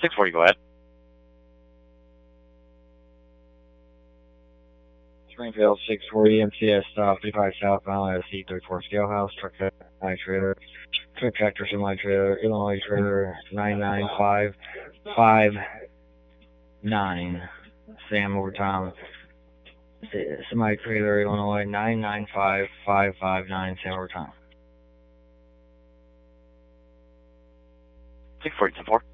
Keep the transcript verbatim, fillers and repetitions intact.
six forty, go ahead. Springfield six forty M C S stop fifty-five southbound at C thirty-four Scale House, truck semi trailer, truck tractor semi trailer, Illinois trailer nine nine five five nine. Sam over Tom. Semi trailer Illinois nine nine five five five nine. Sam over Tom. six forty, ten four.